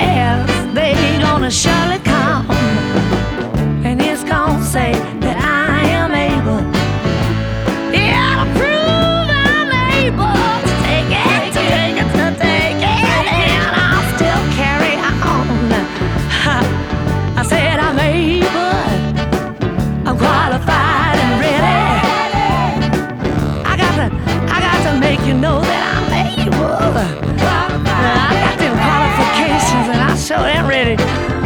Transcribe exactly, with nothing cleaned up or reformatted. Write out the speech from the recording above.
yes, they gonna surely come, and it's gonna say that I am able, yeah, to prove I'm able to take it, to take it, to take it, and I'll still carry on. Ha, I said I'm able, I'm qualified and ready. I got to, I got to make you know that I'm able. I got them qualifications and I sure am ready.